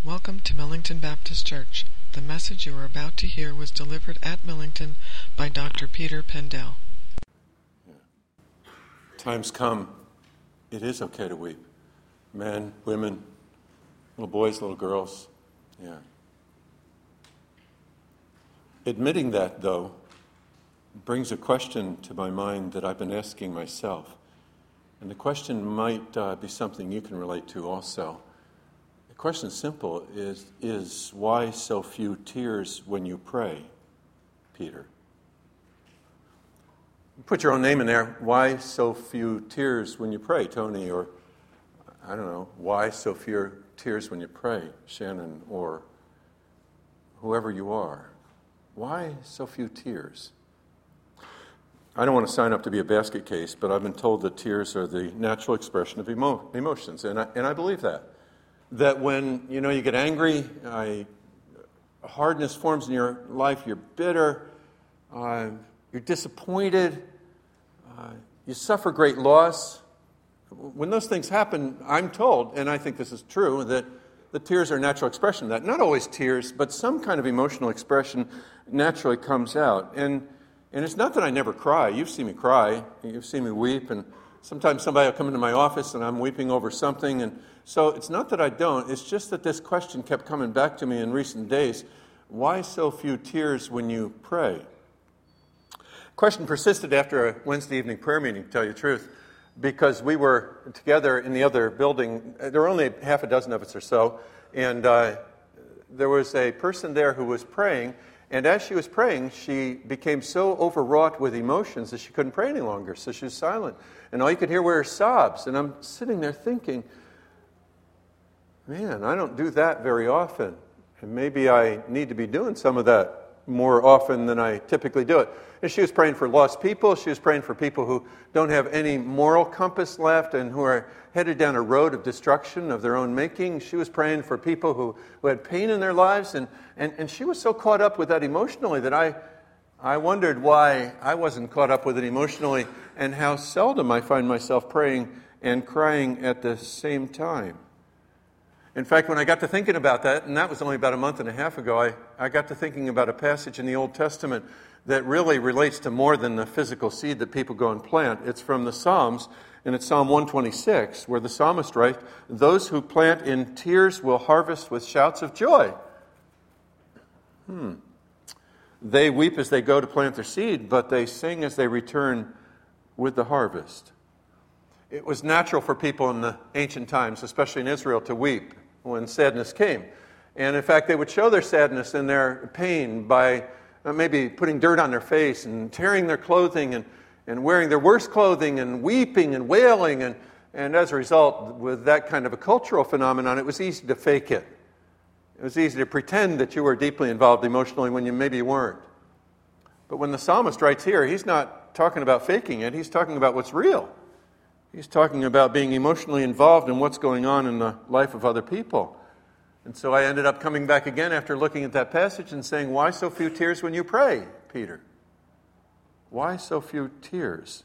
Welcome to Millington Baptist Church. The message you are about to hear was delivered at Millington by Dr. Peter Pendell. Times come, it is okay to weep. Men, women, little boys, little girls. Yeah. Admitting that, though, brings a question to my mind that I've been asking myself. And the question might be something you can relate to also. The question simple is why so few tears when you pray, Peter? Put your own name in there. Why so few tears when you pray, Tony? Or, I don't know, why so few tears when you pray, Shannon, or whoever you are? Why so few tears? I don't want to sign up to be a basket case, but I've been told that tears are the natural expression of emotions, and I believe that. That when, you get angry, hardness forms in your life, you're bitter, you're disappointed, you suffer great loss. When those things happen, I'm told, and I think this is true, that the tears are a natural expression of that. Not always tears, but some kind of emotional expression naturally comes out. And it's not that I never cry. You've seen me cry. You've seen me weep. And sometimes somebody will come into my office and I'm weeping over something. And so it's not that I don't. It's just that this question kept coming back to me in recent days. Why so few tears when you pray? Question persisted after a Wednesday evening prayer meeting, to tell you the truth, because we were together in the other building. There were only half a dozen of us or so. And there was a person there who was praying. And as she was praying, she became so overwrought with emotions that she couldn't pray any longer. So she was silent. And all you could hear were her sobs. And I'm sitting there thinking, man, I don't do that very often. And maybe I need to be doing some of that more often than I typically do it. And she was praying for lost people. She was praying for people who don't have any moral compass left and who are headed down a road of destruction of their own making. She was praying for people who had pain in their lives. And she was so caught up with that emotionally that I wondered why I wasn't caught up with it emotionally and how seldom I find myself praying and crying at the same time. In fact, when I got to thinking about that, and that was only about a month and a half ago, I got to thinking about a passage in the Old Testament that really relates to more than the physical seed that people go and plant. It's from the Psalms, and it's Psalm 126, where the psalmist writes, "Those who plant in tears will harvest with shouts of joy." They weep as they go to plant their seed, but they sing as they return with the harvest. It was natural for people in the ancient times, especially in Israel, to weep when sadness came. And in fact, they would show their sadness and their pain by maybe putting dirt on their face and tearing their clothing and wearing their worst clothing and weeping and wailing. And as a result, with that kind of a cultural phenomenon, it was easy to fake it. It was easy to pretend that you were deeply involved emotionally when you maybe weren't. But when the psalmist writes here, he's not talking about faking it. He's talking about what's real. He's talking about being emotionally involved in what's going on in the life of other people. And so I ended up coming back again after looking at that passage and saying, why so few tears when you pray, Peter? Why so few tears?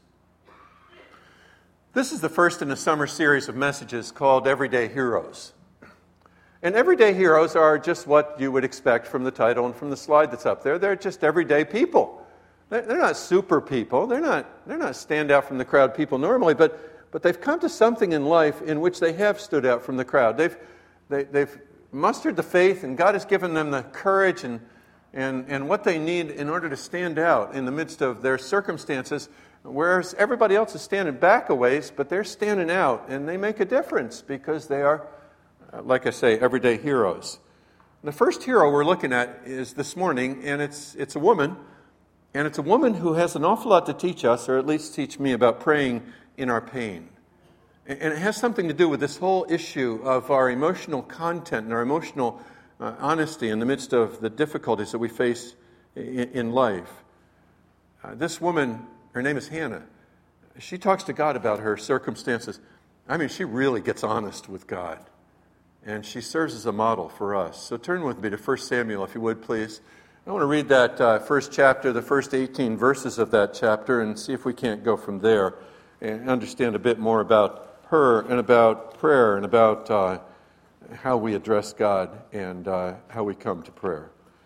This is the first in a summer series of messages called Everyday Heroes. And everyday heroes are just what you would expect from the title and from the slide that's up there. They're just everyday people. They're not super people. They're not stand out from the crowd people normally, but they've come to something in life in which they have stood out from the crowd. They've mustered the faith, and God has given them the courage and what they need in order to stand out in the midst of their circumstances, whereas everybody else is standing back a ways, but they're standing out, and they make a difference because they are, like I say, everyday heroes. The first hero we're looking at is this morning, and it's a woman, and it's a woman who has an awful lot to teach us, or at least teach me, about praying in our pain. And it has something to do with this whole issue of our emotional content and our emotional honesty in the midst of the difficulties that we face in life. This woman, her name is Hannah. She talks to God about her circumstances. I mean, she really gets honest with God. And she serves as a model for us. So turn with me to 1 Samuel, if you would, please. I want to read that first chapter, the first 18 verses of that chapter, and see if we can't go from there and understand a bit more about her and about prayer and about how we address God and how we come to prayer.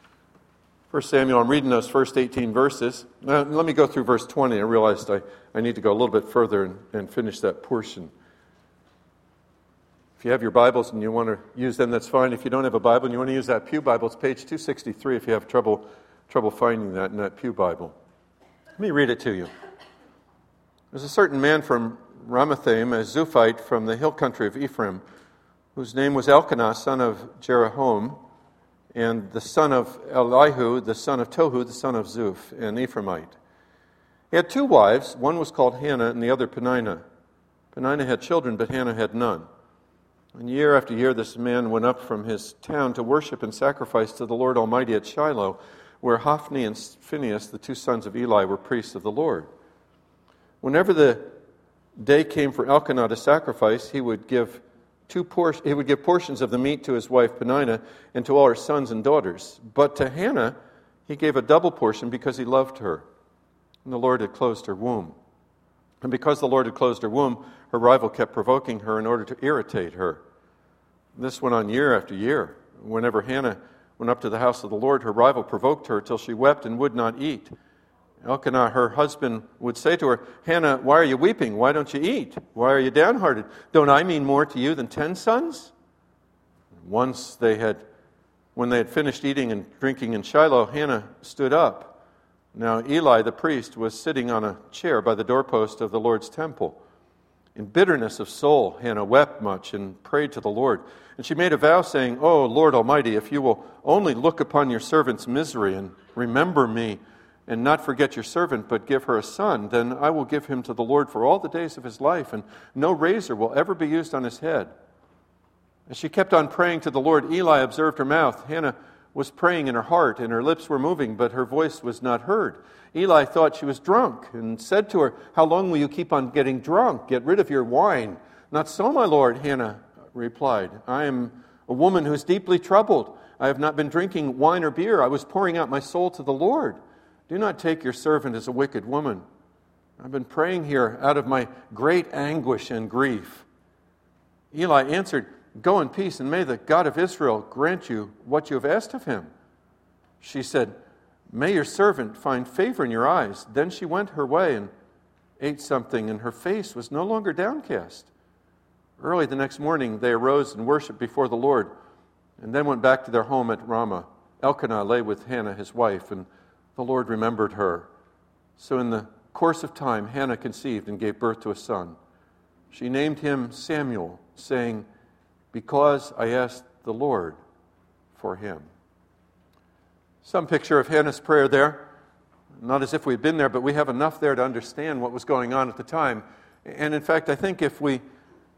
1 Samuel, I'm reading those first 18 verses. Let me go through verse 20. I realized I need to go a little bit further and finish that portion. If you have your Bibles and you want to use them, that's fine. If you don't have a Bible and you want to use that Pew Bible, it's page 263 if you have trouble finding that in that Pew Bible. Let me read it to you. There's a certain man from Ramathaim, a Zuphite from the hill country of Ephraim, whose name was Elkanah, son of Jeroham, and the son of Elihu, the son of Tohu, the son of Zuph, an Ephraimite. He had two wives. One was called Hannah and the other Peninnah. Peninnah had children, but Hannah had none. And year after year this man went up from his town to worship and sacrifice to the Lord Almighty at Shiloh, where Hophni and Phinehas, the two sons of Eli, were priests of the Lord. Whenever the day came for Elkanah to sacrifice, he would give portions of the meat to his wife Peninnah and to all her sons and daughters. But to Hannah he gave a double portion because he loved her, and the Lord had closed her womb. And because the Lord had closed her womb, her rival kept provoking her in order to irritate her. This went on year after year. Whenever Hannah went up to the house of the Lord, her rival provoked her till she wept and would not eat. Elkanah, her husband, would say to her, "Hannah, why are you weeping? Why don't you eat? Why are you downhearted? Don't I mean more to you than 10 sons?" Once when they had finished eating and drinking in Shiloh, Hannah stood up. Now Eli the priest was sitting on a chair by the doorpost of the Lord's temple. In bitterness of soul, Hannah wept much and prayed to the Lord. And she made a vow, saying, "O Lord Almighty, if you will only look upon your servant's misery and remember me, and not forget your servant, but give her a son, then I will give him to the Lord for all the days of his life, and no razor will ever be used on his head." As she kept on praying to the Lord, Eli observed her mouth. Hannah was praying in her heart, and her lips were moving, but her voice was not heard. Eli thought she was drunk, and said to her, "How long will you keep on getting drunk? Get rid of your wine." "Not so, my lord," Hannah replied. "I am a woman who is deeply troubled. I have not been drinking wine or beer. I was pouring out my soul to the Lord. Do not take your servant as a wicked woman. I've been praying here out of my great anguish and grief." Eli answered, "Go in peace, and may the God of Israel grant you what you have asked of him." She said, "May your servant find favor in your eyes." Then she went her way and ate something, and her face was no longer downcast. Early the next morning they arose and worshipped before the Lord, and then went back to their home at Ramah. Elkanah lay with Hannah his wife, and the Lord remembered her. So in the course of time Hannah conceived and gave birth to a son. She named him Samuel, saying, "Because I asked the Lord for him." Some picture of Hannah's prayer there. Not as if we'd been there, but we have enough there to understand what was going on at the time. And in fact, I think if we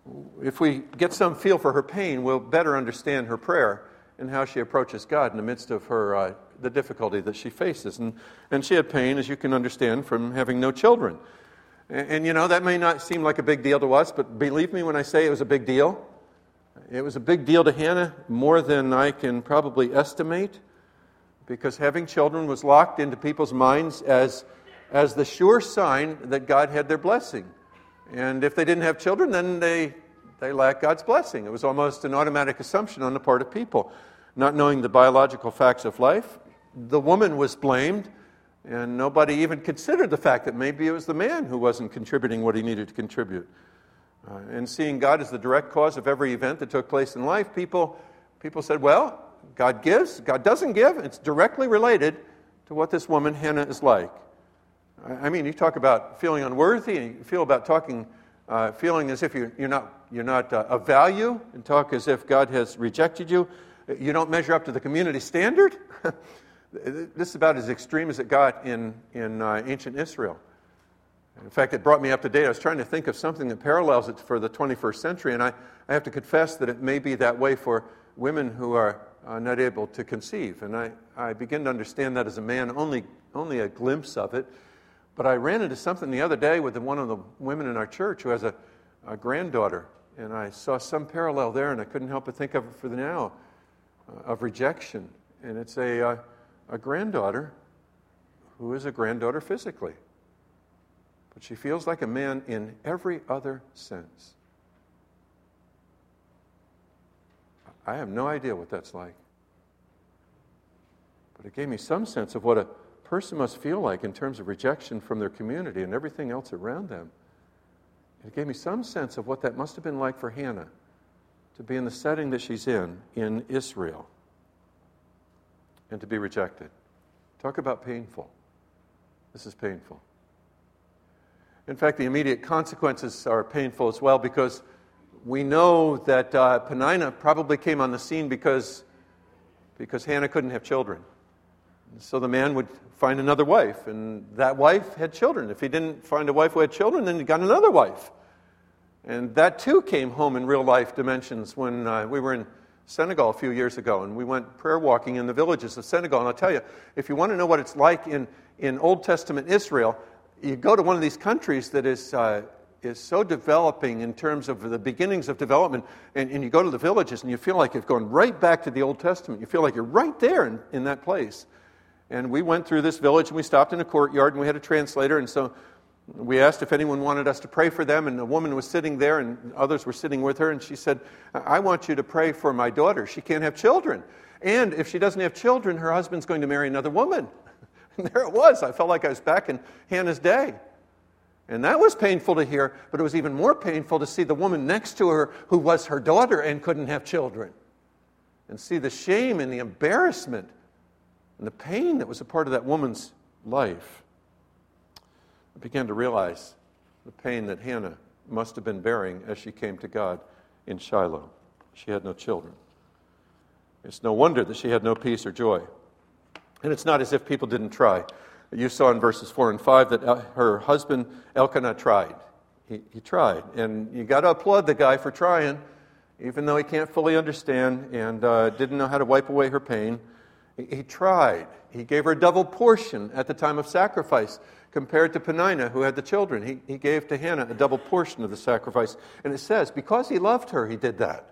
get some feel for her pain, we'll better understand her prayer and how she approaches God in the midst of her the difficulty that she faces. And she had pain, as you can understand, from having no children. And you know, that may not seem like a big deal to us, but believe me when I say it was a big deal. It was a big deal to Hannah, more than I can probably estimate, because having children was locked into people's minds as the sure sign that God had their blessing. And if they didn't have children, then they lacked God's blessing. It was almost an automatic assumption on the part of people. Not knowing the biological facts of life, the woman was blamed, and nobody even considered the fact that maybe it was the man who wasn't contributing what he needed to contribute. And seeing God as the direct cause of every event that took place in life, people said, well, God gives, God doesn't give. It's directly related to what this woman, Hannah, is like. I mean, you talk about feeling unworthy, and you feel about feeling as if you're not of value, and talk as if God has rejected you. You don't measure up to the community standard. This is about as extreme as it got in ancient Israel. In fact, it brought me up to date. I was trying to think of something that parallels it for the 21st century, and I have to confess that it may be that way for women who are not able to conceive. And I begin to understand that as a man, only a glimpse of it. But I ran into something the other day with one of the women in our church who has a granddaughter, and I saw some parallel there, and I couldn't help but think of it for the now, of rejection. And it's a granddaughter who is a granddaughter physically. But she feels like a man in every other sense. I have no idea what that's like. But it gave me some sense of what a person must feel like in terms of rejection from their community and everything else around them. It gave me some sense of what that must have been like for Hannah to be in the setting that she's in Israel, and to be rejected. Talk about painful. This is painful. In fact, the immediate consequences are painful as well, because we know that Peninnah probably came on the scene because Hannah couldn't have children. So the man would find another wife, and that wife had children. If he didn't find a wife who had children, then he got another wife. And that too came home in real life dimensions when we were in Senegal a few years ago, and we went prayer walking in the villages of Senegal. And I'll tell you, if you want to know what it's like in Old Testament Israel, you go to one of these countries that is so developing in terms of the beginnings of development, and you go to the villages and you feel like you're going right back to the Old Testament. You feel like you're right there in that place. And we went through this village, and we stopped in a courtyard, and we had a translator, and so we asked if anyone wanted us to pray for them, and a woman was sitting there, and others were sitting with her, and she said, I want you to pray for my daughter. She can't have children. And if she doesn't have children, her husband's going to marry another woman. And there it was. I felt like I was back in Hannah's day. And that was painful to hear, but it was even more painful to see the woman next to her who was her daughter and couldn't have children. And see the shame and the embarrassment and the pain that was a part of that woman's life. I began to realize the pain that Hannah must have been bearing as she came to God in Shiloh. She had no children. It's no wonder that she had no peace or joy. And it's not as if people didn't try. You saw in verses 4 and 5 that her husband Elkanah tried. He tried. And you got to applaud the guy for trying, even though he can't fully understand and didn't know how to wipe away her pain. He tried. He gave her a double portion at the time of sacrifice compared to Peninnah, who had the children. He gave to Hannah a double portion of the sacrifice. And it says, because he loved her, he did that.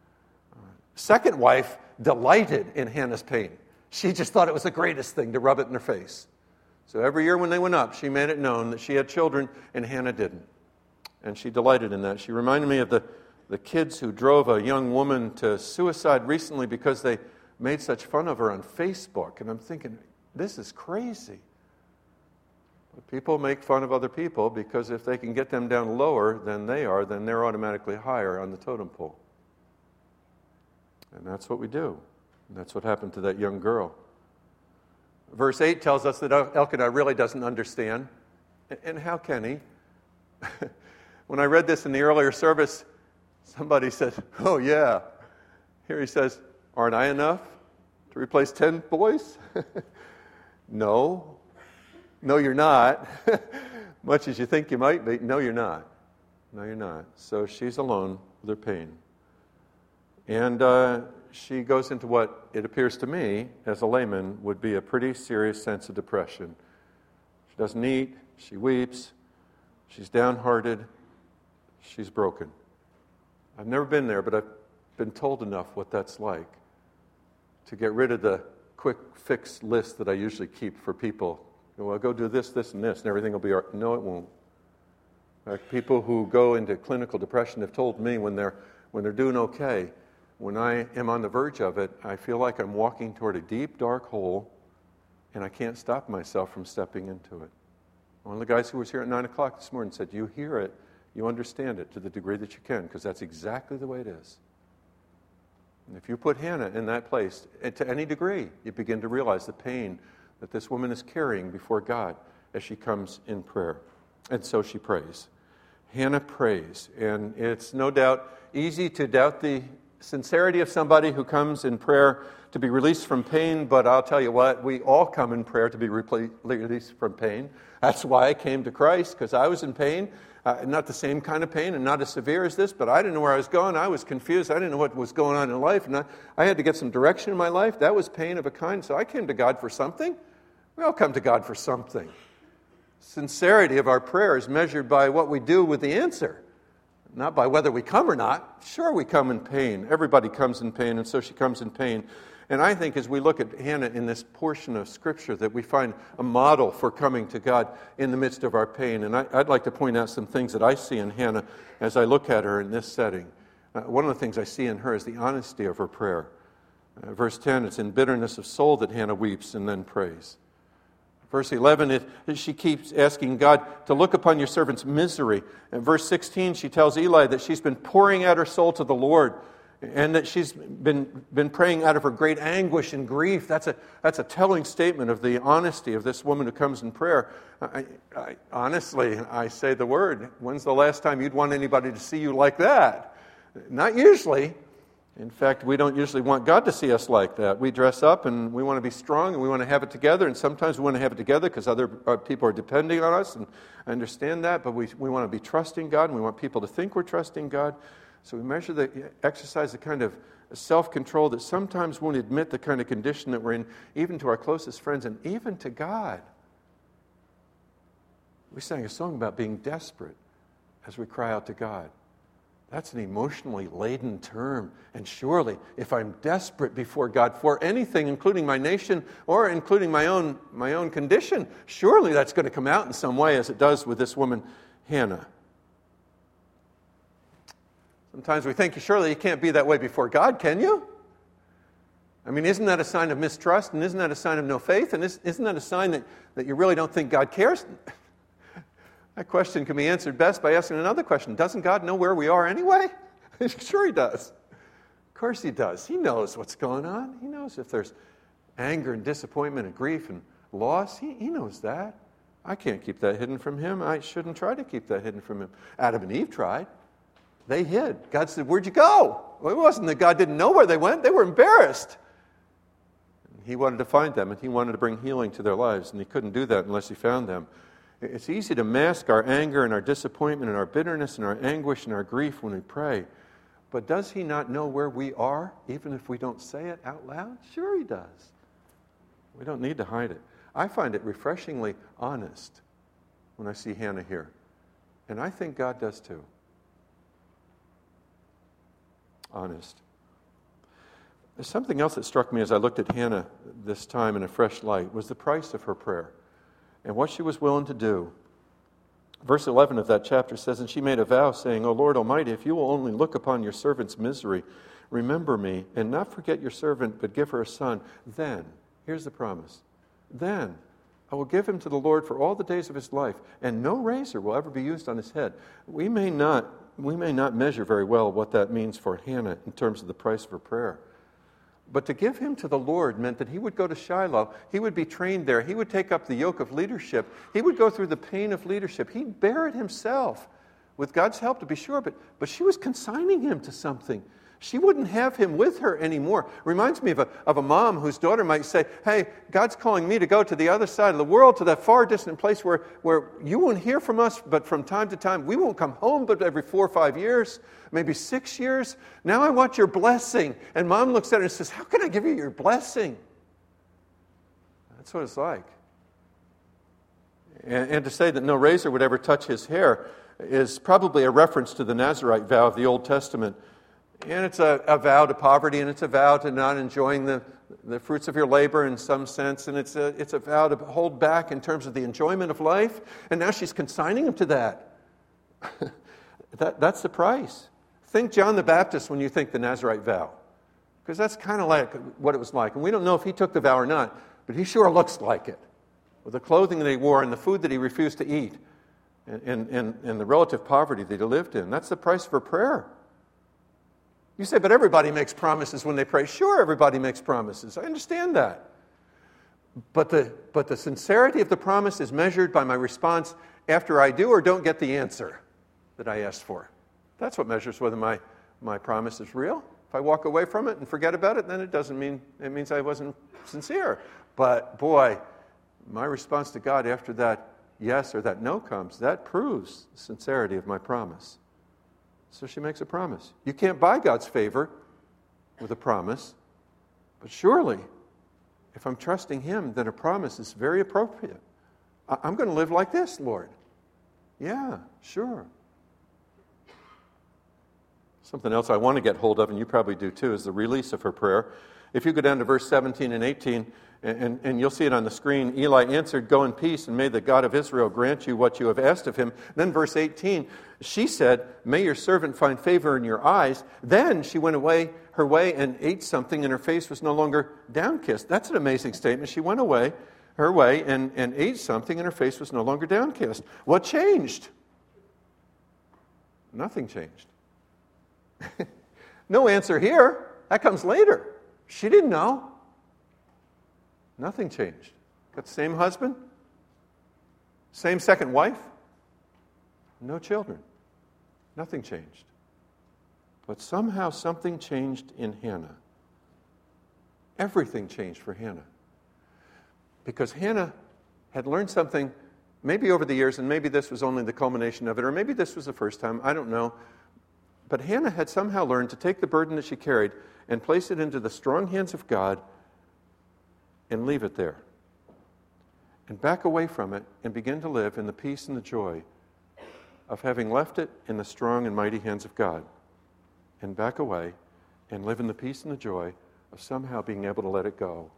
Second wife delighted in Hannah's pain. She just thought it was the greatest thing to rub it in her face. So every year when they went up, she made it known that she had children and Hannah didn't. And she delighted in that. She reminded me of the kids who drove a young woman to suicide recently because they made such fun of her on Facebook. And I'm thinking, this is crazy. But people make fun of other people because if they can get them down lower than they are, then they're automatically higher on the totem pole. And that's what we do. And that's what happened to that young girl. Verse 8 tells us that Elkanah really doesn't understand. And how can he? When I read this in the earlier service, somebody said, oh yeah. Here he says, aren't I enough to replace 10 boys? No, you're not. Much as you think you might be, no, you're not. No, you're not. So she's alone with her pain. And she goes into what it appears to me, as a layman, would be a pretty serious sense of depression. She doesn't eat, she weeps, she's downhearted, she's broken. I've never been there, but I've been told enough what that's like to get rid of the quick fix list that I usually keep for people. Well, go do this, this, and this, and everything will be all right. No, it won't. In fact, people who go into clinical depression have told me when they're doing okay, when I am on the verge of it, I feel like I'm walking toward a deep, dark hole, and I can't stop myself from stepping into it. One of the guys who was here at 9 o'clock this morning said, you hear it, you understand it to the degree that you can, because that's exactly the way it is. And if you put Hannah in that place, to any degree, you begin to realize the pain that this woman is carrying before God as she comes in prayer. And so she prays. Hannah prays, and it's no doubt easy to doubt the sincerity of somebody who comes in prayer to be released from pain, but I'll tell you what, we all come in prayer to be released from pain. That's why I came to Christ, because I was in pain. Not the same kind of pain and not as severe as this, but I didn't know where I was going. I was confused. I didn't know what was going on in life, and I had to get some direction in my life. That was pain of a kind, so I came to God for something. We all come to God for something. Sincerity of our prayer is measured by what we do with the answer, not by whether we come or not. Sure, we come in pain. Everybody comes in pain, and so she comes in pain. And I think as we look at Hannah in this portion of Scripture that we find a model for coming to God in the midst of our pain. And I'd like to point out some things that I see in Hannah as I look at her in this setting. One of the things I see in her is the honesty of her prayer. Verse 10, it's in bitterness of soul that Hannah weeps and then prays. Verse 11, she keeps asking God to look upon your servant's misery. And verse 16, she tells Eli that she's been pouring out her soul to the Lord and that she's been praying out of her great anguish and grief. That's a telling statement of the honesty of this woman who comes in prayer. Honestly, I say the word, when's the last time you'd want anybody to see you like that? Not usually. In fact, we don't usually want God to see us like that. We dress up and we want to be strong and we want to have it together, and sometimes we want to have it together because other people are depending on us, and I understand that, but we want to be trusting God and we want people to think we're trusting God. So we exercise the kind of self-control that sometimes won't admit the kind of condition that we're in, even to our closest friends and even to God. We sang a song about being desperate as we cry out to God. That's an emotionally laden term. And surely, if I'm desperate before God for anything, including my nation or including my own condition, surely that's going to come out in some way, as it does with this woman, Hannah. Sometimes we think, surely you can't be that way before God, can you? I mean, isn't that a sign of mistrust? And isn't that a sign of no faith? And isn't that a sign that you really don't think God cares? That question can be answered best by asking another question. Doesn't God know where we are anyway? Sure He does. Of course He does. He knows what's going on. He knows if there's anger and disappointment and grief and loss. He knows that. I can't keep that hidden from Him. I shouldn't try to keep that hidden from Him. Adam and Eve tried. They hid. God said, "Where'd you go?" Well, it wasn't that God didn't know where they went. They were embarrassed. He wanted to find them, and He wanted to bring healing to their lives, and He couldn't do that unless He found them. It's easy to mask our anger and our disappointment and our bitterness and our anguish and our grief when we pray. But does He not know where we are, even if we don't say it out loud? Sure He does. We don't need to hide it. I find it refreshingly honest when I see Hannah here. And I think God does too. Honest. There's something else that struck me as I looked at Hannah this time in a fresh light, was the price of her prayer and what she was willing to do. Verse 11 of that chapter says, "And she made a vow, saying, O Lord Almighty, if you will only look upon your servant's misery, remember me, and not forget your servant, but give her a son. Then," here's the promise, "then I will give him to the Lord for all the days of his life, and no razor will ever be used on his head." We may not measure very well what that means for Hannah in terms of the price of her prayer. But to give him to the Lord meant that he would go to Shiloh, he would be trained there, he would take up the yoke of leadership, he would go through the pain of leadership, he'd bear it himself, with God's help to be sure, but she was consigning him to something. She wouldn't have him with her anymore. Reminds me of a mom whose daughter might say, "Hey, God's calling me to go to the other side of the world, to that far distant place where you won't hear from us, but from time to time, we won't come home but every 4 or 5 years, maybe 6 years. Now I want your blessing." And mom looks at her and says, "How can I give you your blessing?" That's what it's like. And to say that no razor would ever touch his hair is probably a reference to the Nazirite vow of the Old Testament. And it's a vow to poverty, and it's a vow to not enjoying the fruits of your labor in some sense, and it's a vow to hold back in terms of the enjoyment of life. And now she's consigning him to that. That's the price. Think John the Baptist when you think the Nazirite vow, because that's kind of like what it was like. And we don't know if he took the vow or not, but he sure looks like it, with the clothing that he wore and the food that he refused to eat, and the relative poverty that he lived in. That's the price for prayer. You say, "But everybody makes promises when they pray." Sure, everybody makes promises. I understand that. But the sincerity of the promise is measured by my response after I do or don't get the answer that I asked for. That's what measures whether my promise is real. If I walk away from it and forget about it, then it means I wasn't sincere. But boy, my response to God after that yes or that no comes, that proves the sincerity of my promise. So she makes a promise. You can't buy God's favor with a promise, but surely, if I'm trusting Him, then a promise is very appropriate. I'm going to live like this, Lord. Yeah, sure. Something else I want to get hold of, and you probably do too, is the release of her prayer. If you go down to verse 17 and 18, And you'll see it on the screen. Eli answered, "Go in peace, and may the God of Israel grant you what you have asked of him." Then verse 18, she said, "May your servant find favor in your eyes." Then she went her way and ate something, and her face was no longer downcast. That's an amazing statement. She went away her way and ate something, and her face was no longer downcast. What changed? Nothing changed. No answer here. That comes later. She didn't know. Nothing changed. Got the same husband, same second wife, no children. Nothing changed. But somehow something changed in Hannah. Everything changed for Hannah. Because Hannah had learned something, maybe over the years, and maybe this was only the culmination of it, or maybe this was the first time, I don't know. But Hannah had somehow learned to take the burden that she carried and place it into the strong hands of God and leave it there. And back away from it and begin to live in the peace and the joy of having left it in the strong and mighty hands of God. And back away and live in the peace and the joy of somehow being able to let it go.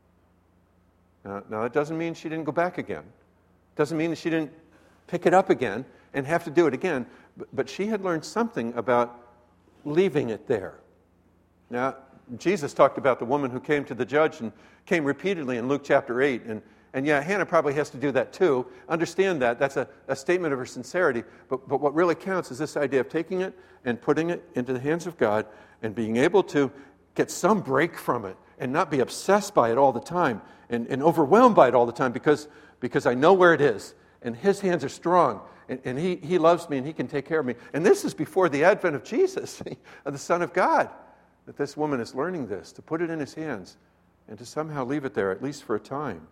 Now that doesn't mean she didn't go back again. Doesn't mean that she didn't pick it up again and have to do it again. But she had learned something about leaving it there. Now, Jesus talked about the woman who came to the judge and came repeatedly in Luke chapter 8. And yeah, Hannah probably has to do that too. Understand that. That's a statement of her sincerity. But what really counts is this idea of taking it and putting it into the hands of God and being able to get some break from it and not be obsessed by it all the time and overwhelmed by it all the time because I know where it is. And His hands are strong. And he loves me and He can take care of me. And this is before the advent of Jesus, of the Son of God, that this woman is learning this, to put it in His hands and to somehow leave it there, at least for a time.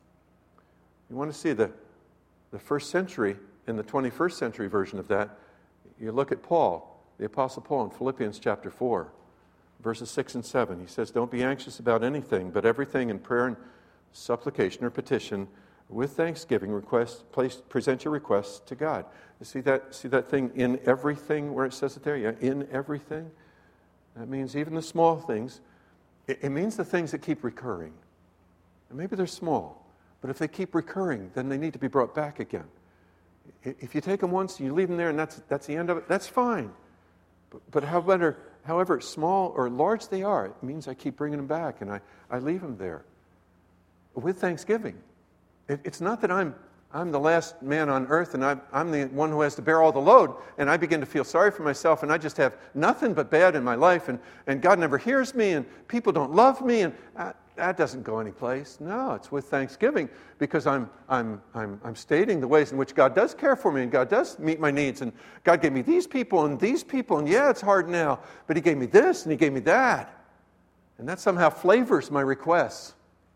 You want to see the first century and the 21st century version of that, you look at Paul, the Apostle Paul in Philippians chapter 4, verses 6 and 7. He says, "Don't be anxious about anything, but everything in prayer and supplication or petition, with thanksgiving, present your requests to God." You see that thing, in everything, where it says it there? Yeah, in everything. That means even the small things. It means the things that keep recurring. And maybe they're small, but if they keep recurring, then they need to be brought back again. If you take them once, you leave them there, and that's the end of it, that's fine. But however small or large they are, it means I keep bringing them back, and I leave them there. With thanksgiving. It's not that I'm the last man on earth and I'm the one who has to bear all the load, and I begin to feel sorry for myself and I just have nothing but bad in my life and God never hears me and people don't love me, and that doesn't go anyplace. No, it's with thanksgiving, because I'm stating the ways in which God does care for me and God does meet my needs, and God gave me these people and yeah, it's hard now, but He gave me this and He gave me that, and that somehow flavors my requests.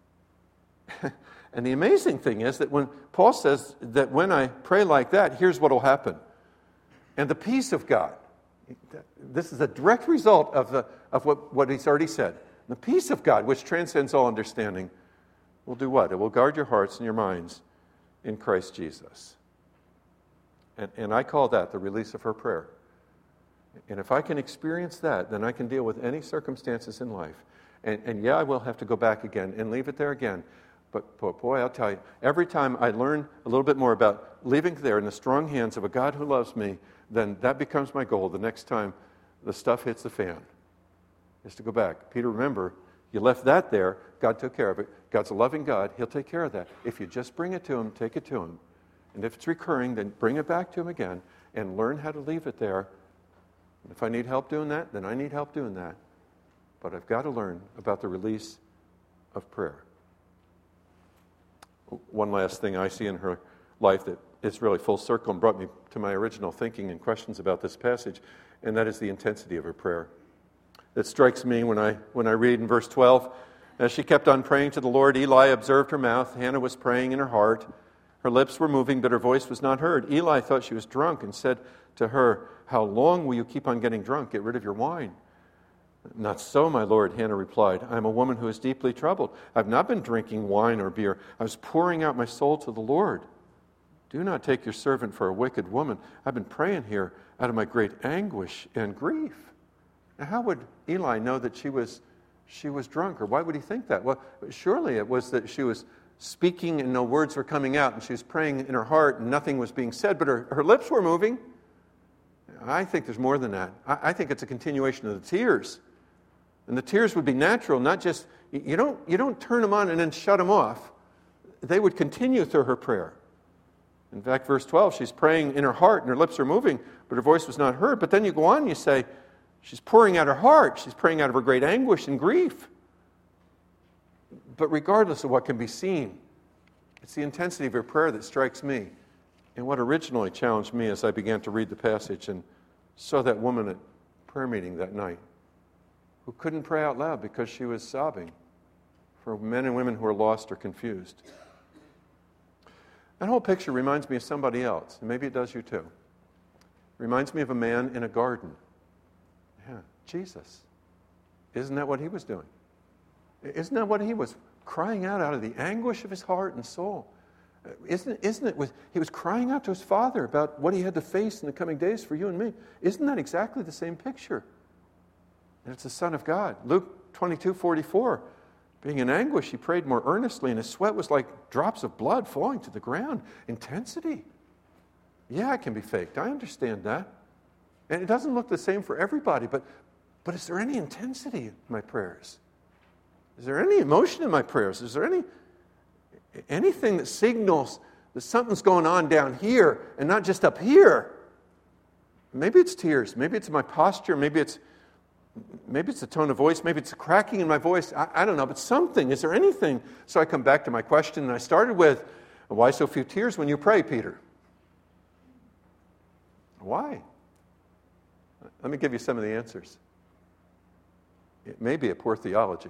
And the amazing thing is that when Paul says that when I pray like that, here's what will happen. And the peace of God, this is a direct result of what he's already said. The peace of God, which transcends all understanding, will do what? It will guard your hearts and your minds in Christ Jesus. And I call that the release of her prayer. And if I can experience that, then I can deal with any circumstances in life. And yeah, I will have to go back again and leave it there again. But boy, I'll tell you, every time I learn a little bit more about leaving there in the strong hands of a God who loves me, then that becomes my goal the next time the stuff hits the fan, is to go back. Peter, remember, you left that there, God took care of it. God's a loving God, He'll take care of that. If you just bring it to Him, take it to Him. And if it's recurring, then bring it back to Him again and learn how to leave it there. And if I need help doing that, then I need help doing that. But I've got to learn about the release of prayer. One last thing I see in her life that is really full circle and brought me to my original thinking and questions about this passage, and that is the intensity of her prayer. It strikes me when I read in verse 12, as she kept on praying to the Lord, Eli observed her mouth. Hannah was praying in her heart. Her lips were moving, but her voice was not heard. Eli thought she was drunk and said to her, "How long will you keep on getting drunk? Get rid of your wine." "Not so, my lord," Hannah replied. "I am a woman who is deeply troubled. I've not been drinking wine or beer. I was pouring out my soul to the Lord. Do not take your servant for a wicked woman. I've been praying here out of my great anguish and grief." Now, how would Eli know that she was she was drunk? Or why would he think that? Well, surely it was that she was speaking and no words were coming out, and she was praying in her heart and nothing was being said, but her lips were moving. I think there's more than that. I think it's a continuation of the tears. And the tears would be natural, not just, you don't turn them on and then shut them off. They would continue through her prayer. In fact, verse 12, she's praying in her heart and her lips are moving, but her voice was not heard. But then you go on and you say, she's pouring out her heart. She's praying out of her great anguish and grief. But regardless of what can be seen, it's the intensity of her prayer that strikes me. And what originally challenged me as I began to read the passage and saw that woman at prayer meeting that night who couldn't pray out loud because she was sobbing for men and women who are lost or confused. That whole picture reminds me of somebody else, and maybe it does you too. It reminds me of a man in a garden. Yeah, Jesus. Isn't that what he was doing? Isn't that what he was crying out of the anguish of his heart and soul? Isn't it? He was crying out to his Father about what he had to face in the coming days for you and me. Isn't that exactly the same picture? And it's the Son of God. Luke 22:44. Being in anguish, he prayed more earnestly, and his sweat was like drops of blood falling to the ground. Intensity. Yeah, it can be faked. I understand that. And it doesn't look the same for everybody, but is there any intensity in my prayers? Is there any emotion in my prayers? Is there anything that signals that something's going on down here and not just up here? Maybe it's tears. Maybe it's my posture. Maybe it's the tone of voice. Maybe it's a cracking in my voice. I don't know, but something. Is there anything? So I come back to my question, and I started with, why so few tears when you pray, Peter? Why? Let me give you some of the answers. It may be a poor theology.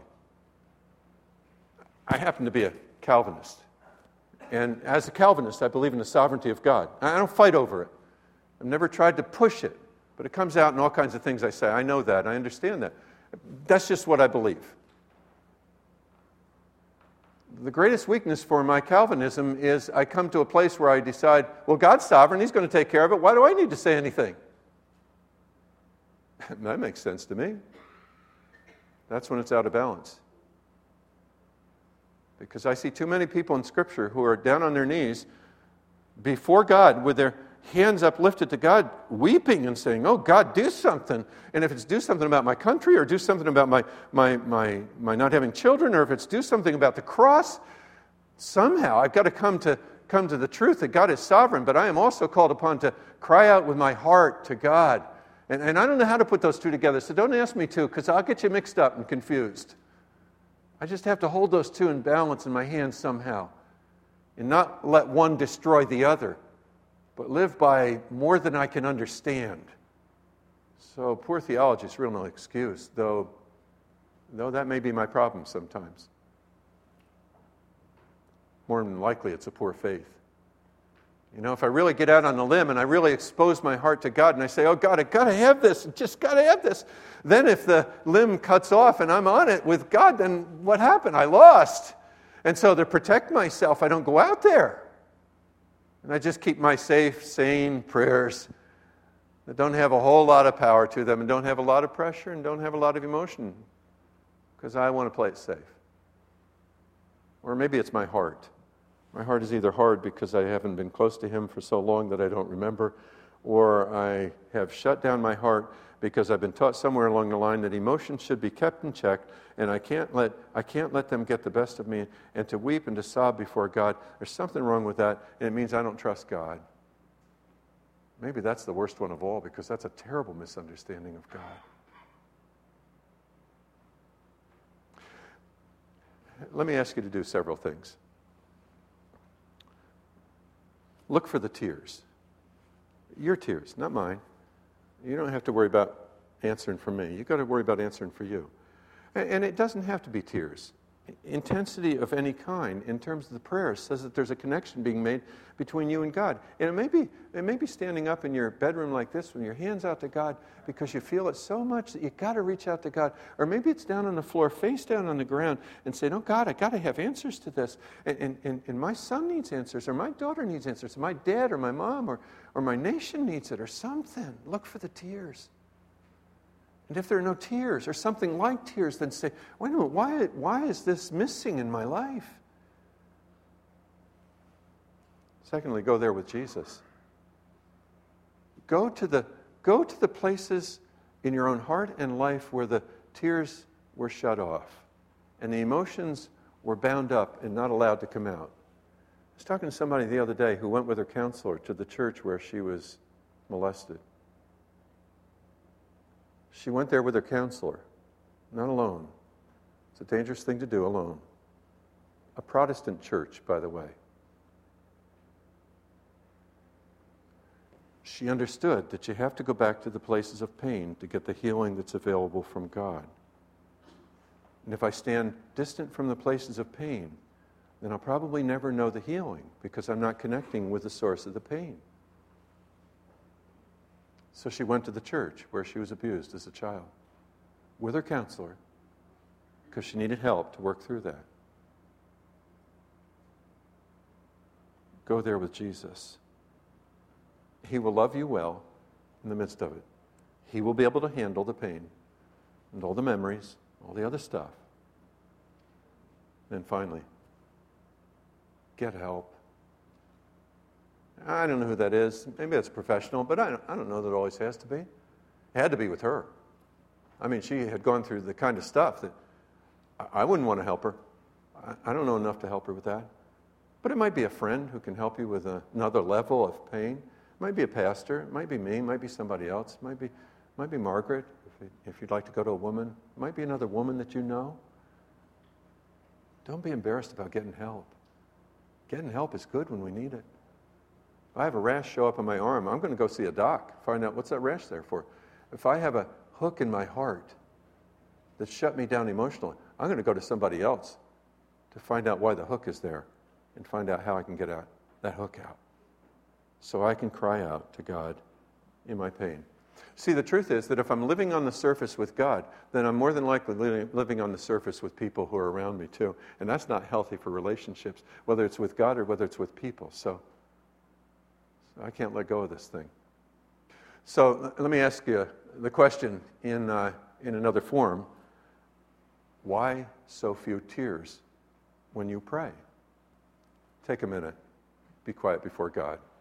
I happen to be a Calvinist. And as a Calvinist, I believe in the sovereignty of God. I don't fight over it. I've never tried to push it. But it comes out in all kinds of things I say. I know that. I understand that. That's just what I believe. The greatest weakness for my Calvinism is I come to a place where I decide, well, God's sovereign. He's going to take care of it. Why do I need to say anything? That makes sense to me. That's when it's out of balance. Because I see too many people in Scripture who are down on their knees before God with their hands uplifted to God, weeping and saying, oh, God, do something. And if it's do something about my country, or do something about my not having children, or if it's do something about the cross, somehow I've got to come to the truth that God is sovereign, but I am also called upon to cry out with my heart to God. And I don't know how to put those two together, so don't ask me to, because I'll get you mixed up and confused. I just have to hold those two in balance in my hands somehow, and not let one destroy the other, but live by more than I can understand. So poor theology is real no excuse, though that may be my problem sometimes. More than likely, it's a poor faith. You know, if I really get out on a limb and I really expose my heart to God and I say, oh God, I got to have this, just got to have this. Then if the limb cuts off and I'm on it with God, then what happened? I lost. And so to protect myself, I don't go out there. And I just keep my safe, sane prayers that don't have a whole lot of power to them and don't have a lot of pressure and don't have a lot of emotion, because I want to play it safe. Or maybe it's my heart. My heart is either hard because I haven't been close to Him for so long that I don't remember, or I have shut down my heart because I've been taught somewhere along the line that emotions should be kept in check, and I can't let them get the best of me, and to weep and to sob before God, there's something wrong with that, and it means I don't trust God. Maybe that's the worst one of all, because that's a terrible misunderstanding of God. Let me ask you to do several things. Look for the tears. Your tears, not mine. You don't have to worry about answering for me. You've got to worry about answering for you. And it doesn't have to be tears. Intensity of any kind in terms of the prayer says that there's a connection being made between you and God. And it may be standing up in your bedroom like this with your hands out to God because you feel it so much that you've got to reach out to God. Or maybe it's down on the floor, face down on the ground, and saying, oh God, I've got to have answers to this. And my son needs answers, or my daughter needs answers, or my dad or my mom or my nation needs it, or something. Look for the tears. And if there are no tears or something like tears, then say, wait a minute, why is this missing in my life? Secondly, go there with Jesus. Go to the places in your own heart and life where the tears were shut off and the emotions were bound up and not allowed to come out. I was talking to somebody the other day who went with her counselor to the church where she was molested. She went there with her counselor, not alone. It's a dangerous thing to do alone. A Protestant church, by the way. She understood that you have to go back to the places of pain to get the healing that's available from God. And if I stand distant from the places of pain, then I'll probably never know the healing because I'm not connecting with the source of the pain. So she went to the church where she was abused as a child with her counselor because she needed help to work through that. Go there with Jesus. He will love you well in the midst of it. He will be able to handle the pain and all the memories, all the other stuff. And finally, get help. I don't know who that is. Maybe it's professional, but I don't know that it always has to be. It had to be with her. I mean, she had gone through the kind of stuff that I wouldn't want to help her. I don't know enough to help her with that. But it might be a friend who can help you with another level of pain. It might be a pastor. It might be me. It might be somebody else. It might be Margaret, if you'd like to go to a woman. It might be another woman that you know. Don't be embarrassed about getting help. Getting help is good when we need it. If I have a rash show up on my arm, I'm going to go see a doc, find out what's that rash there for. If I have a hook in my heart that shut me down emotionally, I'm going to go to somebody else to find out why the hook is there and find out how I can get that hook out so I can cry out to God in my pain. See, the truth is that if I'm living on the surface with God, then I'm more than likely living on the surface with people who are around me too. And that's not healthy for relationships, whether it's with God or whether it's with people. So I can't let go of this thing. So let me ask you the question in another form. Why so few tears when you pray? Take a minute. Be quiet before God.